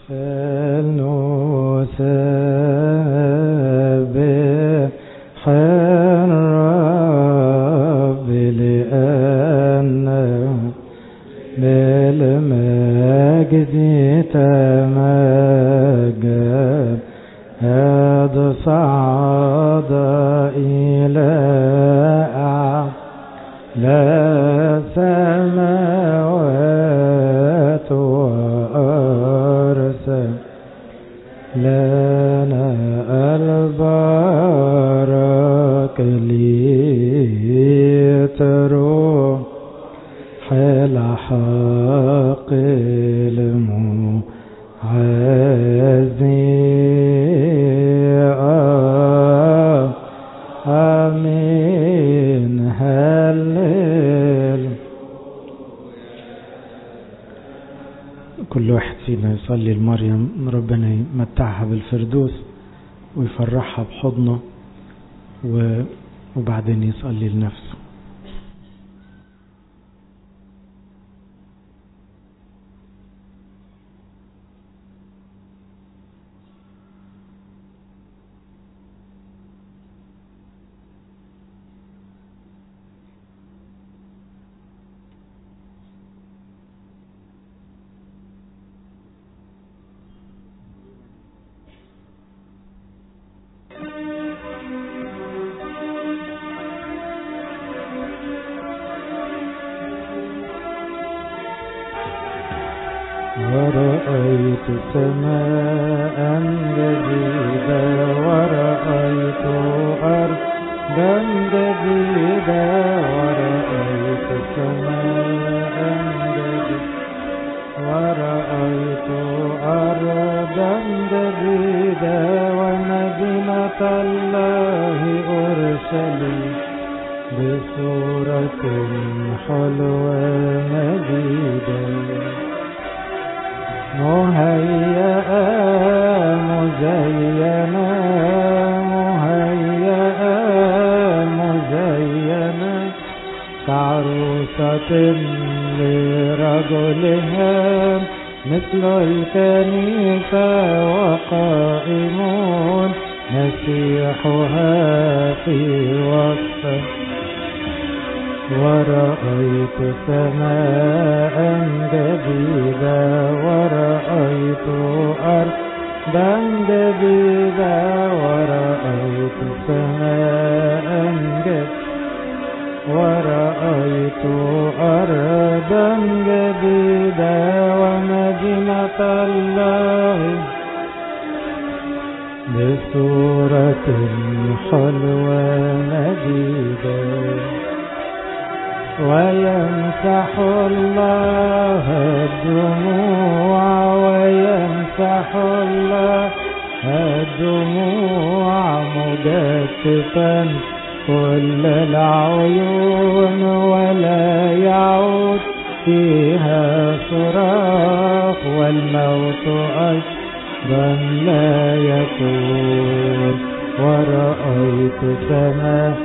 فلنسبح الرب لأنه بالمجد تمجد قد صعد إلى أعلى السماوات وأرسل لنا البركة لتروح الحق المعزي. آمين. هلل. كل واحد فينا يصلي لمريم ربنا يمتعها بالفردوس ويفرحها بحضنه وبعدين يصلي لنفسه. ورأيت سماء جديدة ورأيت أرضا جديدة ورأيت سماء جديدة ورأيت أرضا جديدة ومدينة الله أورشليم بصورة حلوة مجيدة مهيئة مزينة مهيئة مزينة كعروسة لرجلها مثل الكنيسة وقائمون مسيحها في وسط. ورأيت سماء جديدة ورأيت أرضا جديدة ورأيت سماء جديدة ورأيت أرضا جديدة ومدينة الله بصورة حلوة مجيدة ويمسح الله الدموع ويمسح الله الدموع مجسفا كل العيون ولا يعود فيها صراخ والموت أيضا لا يكون. ورأيت سماء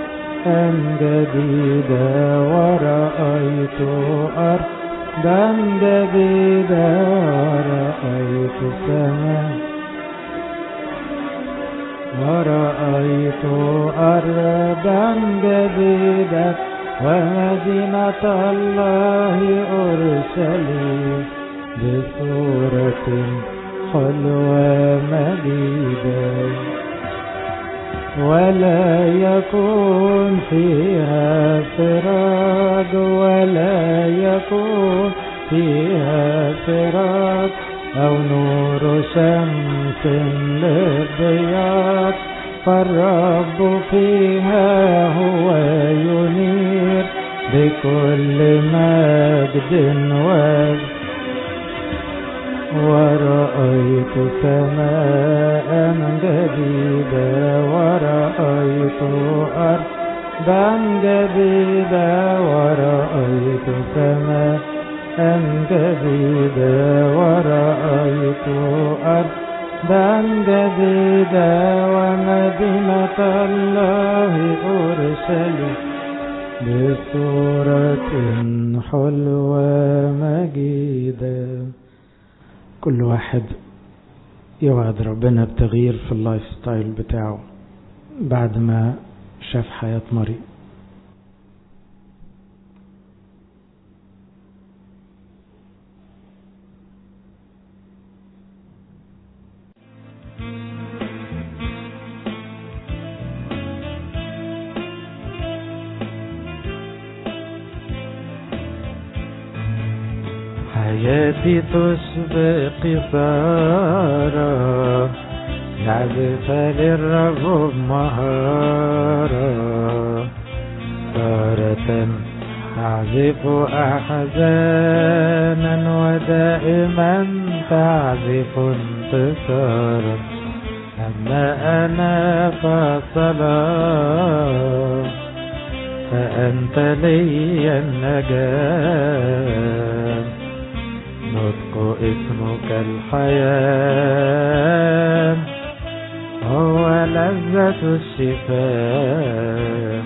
جديدة ورأيت أرضا جديدة ورأيت سماء ورأيت أرضا جديدة ومدينة الله أورشليم بصورة حلوة مجيدة ولا يكون فيها سراج ولا يكون فيها سراج أو نور شمس للضياء فالرب فيها هو ينير بكل مجد ورأيت سماء جديدة ورأيت أرضا جديدة ورأيت سماء جديدة ورأيت أرضا جديدة ومدينة الله أورشليم بصورة حلوة مجيدة. كل واحد يوعد ربنا بتغيير في اللايف ستايل بتاعه بعد ما شاف حياة مريم. حياتي تشبه قصارى يعزفها للرب مهارة، تارة تعزف أحزانا ودائما تعزف انتصارا، أما أنا فصلاة فأنت لي النجاة، نطق اسمك الحياة هو لذة الشفاء،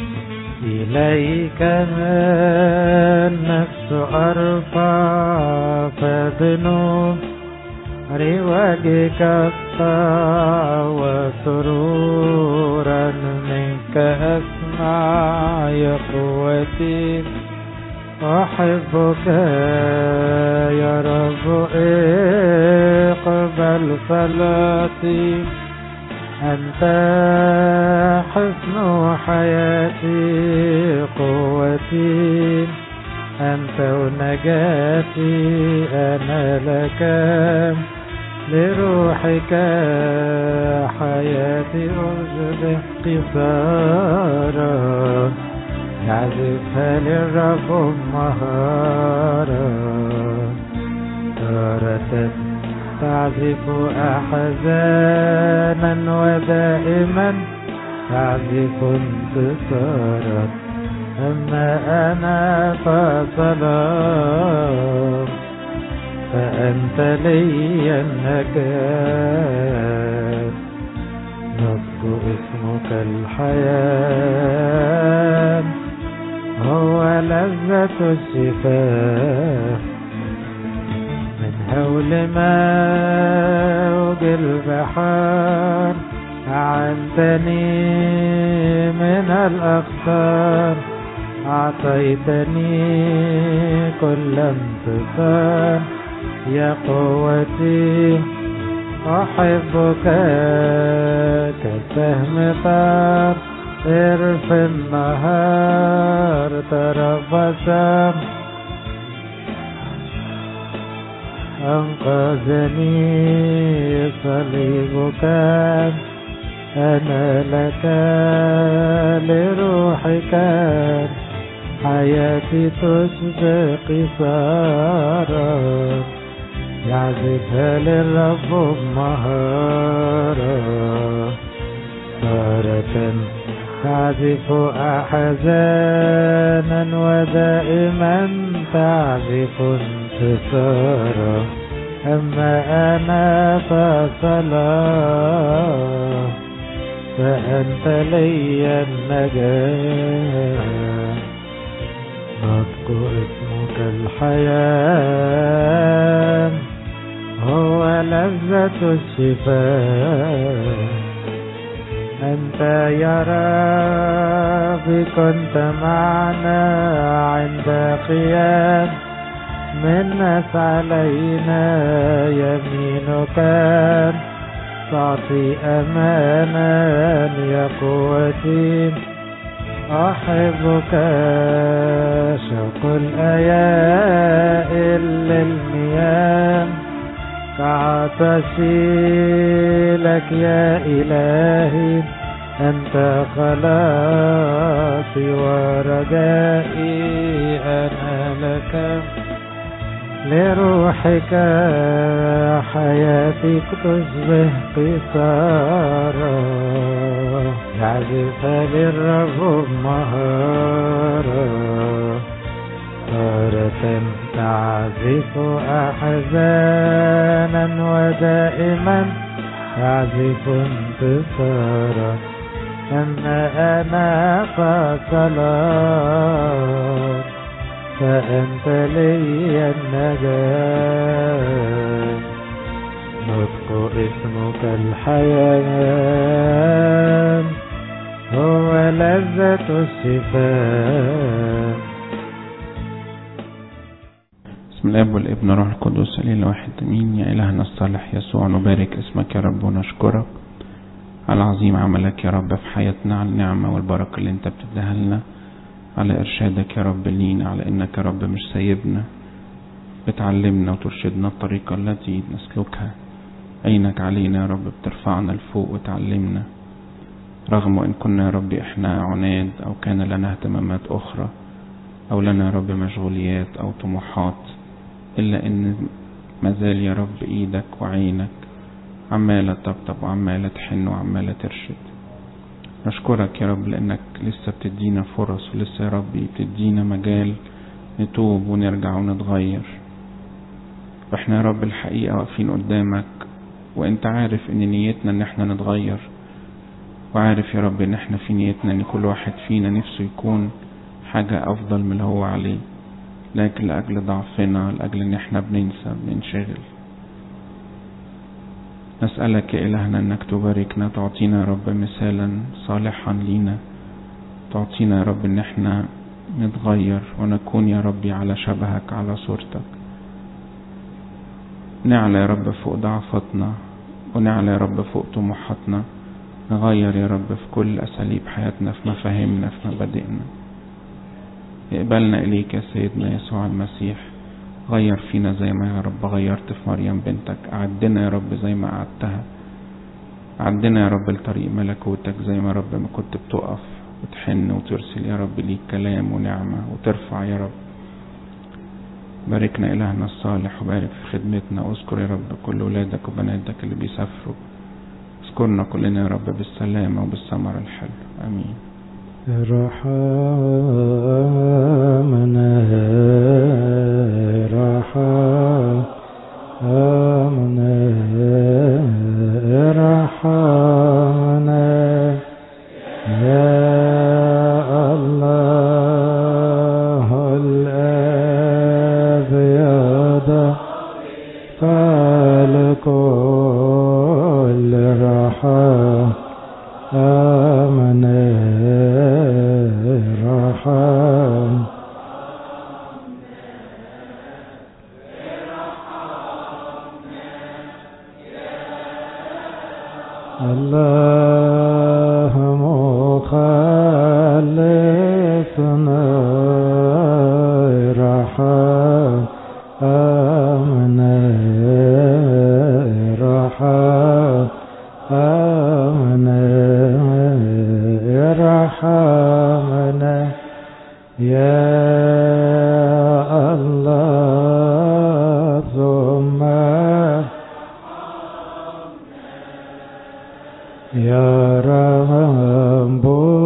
إليك ما النفس أرفع، فبنور وجهك أسطع، وسرورا منك أسمع يا قوتي، أحبك يا رب اقبل صلاتي، أنت حسن حياتي قوتي، أنت ونجاتي، أنا لك لروحك حياتي أشبه قصارى يعزفها للرب مهارة، تارة تعزف أحزانا ودائما تعزف انتصارا، أما أنا فصلاة فأنت لي النجاة، نطق اسمك الحياة هو لذة الشفاء، من هول موج البحار أعنتني من الأخطار، أعطيتني كل انتصار يا قوتي، أحبك كسهم طار في النهار، تربص أنقذني صليبك، أنا لك لروحك حياتي تشبه قصارى يعزفها للرب مهارة، تارة تعزف أحزانا ودائما تعزف انتصارا، أما أنا فصلاة فأنت لي النجاة، نطق اسمك الحياة هو لذة الشفاء، أنت يا ربي كنت معنا عند قيام منك علينا، يمينك تعطي أمانا يا قوتي، أحبك شوق الأيائل للمياه، كعطشي لك يا إلهي، أنت خلاصي ورجائي، أنا لك لروحك حياتي تشبه قصارى يعزفها للرب مهارة، تارة تعزف أحزانا ودائما تعزف انتصارا، أما أنا فصلاة فأنت لي النجاة، نطق طريق الحياة هو لذة الشفاء. بسم الله والابن روح القدس الاله واحد امين. يا الهنا الصالح يسوع، نبارك اسمك يا رب ونشكرك على عظيم عملك يا رب في حياتنا، على النعمة والبركة اللي انت بتديها لنا، على ارشادك يا رب لينا، على انك يا رب مش سايبنا، بتعلمنا وترشدنا الطريقة التي نسلكها. عينك علينا يا رب بترفعنا لفوق وتعلمنا، رغم ان كنا يا رب احنا عناد او كان لنا اهتمامات اخرى او لنا يا رب مشغوليات او طموحات، الا ان مازال يا رب ايدك وعينك عمالة تطبطب وعمالة تحن وعمالة ترشد. نشكرك يا رب لانك لسه بتدينا فرص، ولسه يا رب بتدينا مجال نتوب ونرجع ونتغير. واحنا يا رب الحقيقة واقفين قدامك، وانت عارف ان نيتنا ان احنا نتغير، وعارف يا رب ان احنا في نيتنا ان كل واحد فينا نفسه يكون حاجة افضل من اللي هو عليه، لكن لأجل ضعفنا، لأجل ان احنا بننسى بننشغل. نسألك يا إلهنا انك تباركنا، تعطينا يا رب مثالا صالحا لينا، تعطينا يا رب ان احنا نتغير ونكون يا ربي على شبهك، على صورتك. نعلى يا رب فوق ضعفتنا، ونعلى يا رب فوق طموحاتنا، نغير يا رب في كل أساليب حياتنا، في مفاهيمنا، في مبادئنا. اقبلنا إليك يا سيدنا يسوع المسيح، غير فينا زي ما يا رب غيرت في مريم بنتك. أعدنا يا رب زي ما أعدتها، أعدنا يا رب لطريق ملكوتك، زي ما رب ما كنت بتقف وتحن وترسل يا رب ليك كلام ونعمة وترفع يا رب. باركنا إلهنا الصالح، وبارك في خدمتنا، واذكر يا رب كل ولادك وبناتك اللي بيسافروا. اذكرنا كلنا يا رب بالسلامة وبالثمر الحلو. آمين. رحمنا رحمنا رحمنا يا الله الأبيض فالكل رحمنا الله مخلصنا رحمنا رحمنا رحمنا يا الله ثم يا رب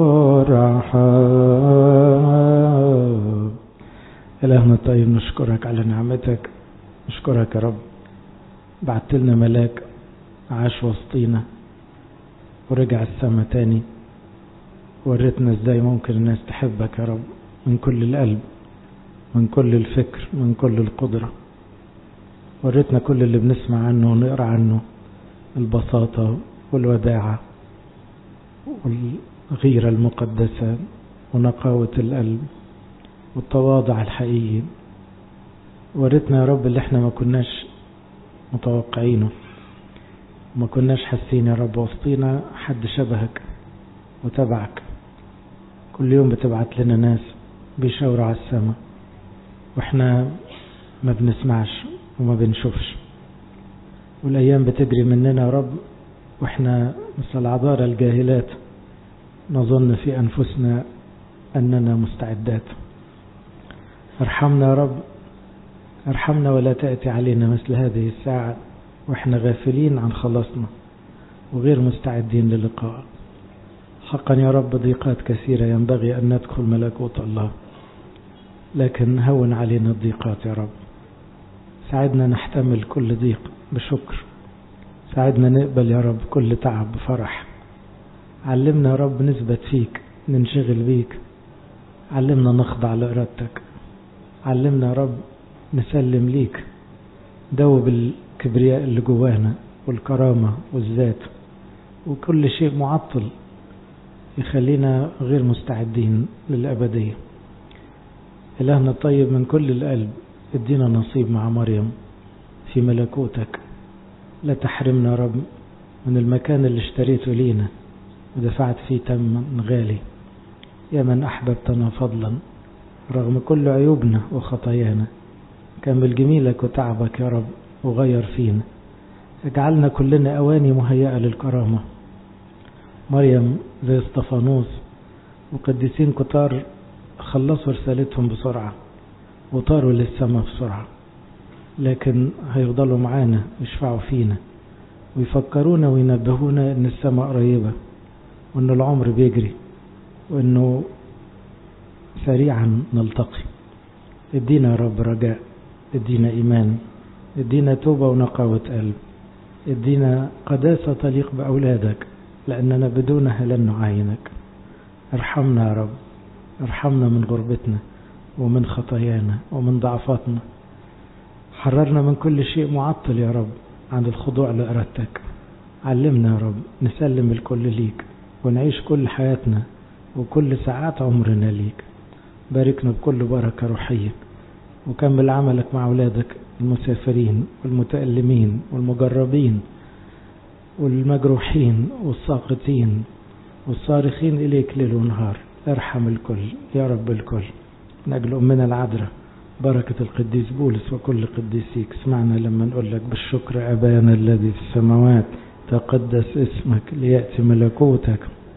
رحم. إلهنا الطيب، نشكرك على نعمتك، نشكرك يا رب بعت لنا ملاك عاش وسطينا ورجع السما تاني، وريتنا ازاي ممكن الناس تحبك يا رب من كل القلب، من كل الفكر، من كل القدرة. وريتنا كل اللي بنسمع عنه ونقرأ عنه، البساطة والوداعة والغيرة المقدسة ونقاوة القلب والتواضع الحقيقي. وريتنا يا رب اللي احنا ما كناش متوقعينه، ما كناش حاسين يا رب وسطينا حد شبهك وتبعك. كل يوم بتبعت لنا ناس بيشاوروا على السماء، واحنا ما بنسمعش وما بنشوفش، والايام بتجري مننا يا رب، واحنا مثل العذارى الجاهلات نظن في انفسنا اننا مستعدات. ارحمنا يا رب، ارحمنا ولا تأتي علينا مثل هذه الساعة واحنا غافلين عن خلاصنا وغير مستعدين للقاء. حقا يا رب ضيقات كثيرة ينبغي أن ندخل ملكوت الله، لكن هون علينا الضيقات يا رب. ساعدنا نحتمل كل ضيق بشكر، ساعدنا نقبل يا رب كل تعب بفرح. علمنا يا رب نثبت فيك، ننشغل بيك. علمنا نخضع لإرادتك، علمنا يا رب نسلم ليك. دوب الكبرياء اللي جوانا والكرامة والذات وكل شيء معطل يخلينا غير مستعدين للأبدية. إلهنا الطيب من كل القلب ادينا نصيب مع مريم في ملكوتك، لا تحرمنا رب من المكان اللي اشتريته لينا ودفعت فيه ثمن غالي. يا من أحببتنا فضلا رغم كل عيوبنا وخطايانا، كمل جميلك وتعبك يا رب وغير فينا، اجعلنا كلنا أواني مهيئة للكرامة. مريم زي اسطفانوس وقديسين كتار خلصوا رسالتهم بسرعة وطاروا للسماء بسرعة، لكن هيفضلوا معانا يشفعوا فينا ويفكرونا وينبهونا ان السماء قريبة وان العمر بيجري وانه سريعا نلتقي. ادينا يا رب رجاء، ادينا ايمان، ادينا توبة ونقاوة قلب، ادينا قداسة تليق بأولادك لأننا بدونها لن نعاينك. ارحمنا يا رب، ارحمنا من غربتنا ومن خطايانا ومن ضعفاتنا. حررنا من كل شيء معطل يا رب عن الخضوع لإرادتك. علمنا يا رب نسلم الكل ليك ونعيش كل حياتنا وكل ساعات عمرنا ليك. باركنا بكل بركة روحية، وكمل عملك مع أولادك المسافرين والمتألمين والمجربين والمجروحين والساقطين والصارخين إليك ليل ونهار. ارحم الكل يا رب الكل. من أجل أمنا العذراء بركة القديس بولس وكل قديسيك، اسمعنا لما نقول لك بالشكر أبانا الذي في السماوات تقدس اسمك ليأتي ملكوتك.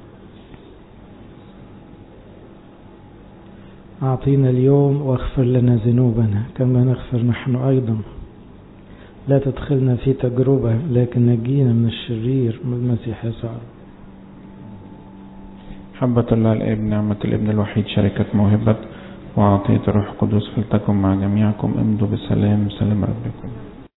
أعطينا اليوم واغفر لنا ذنوبنا كما نغفر نحن أيضا، لا تدخلنا في تجربة لكن نجينا من الشرير من المسيح يسوع. محبة الله الآب، نعمة الابن الوحيد، شركة موهبة وعطية الروح القدس فلتكن مع جميعكم. امضوا بسلام، سلام ربكم.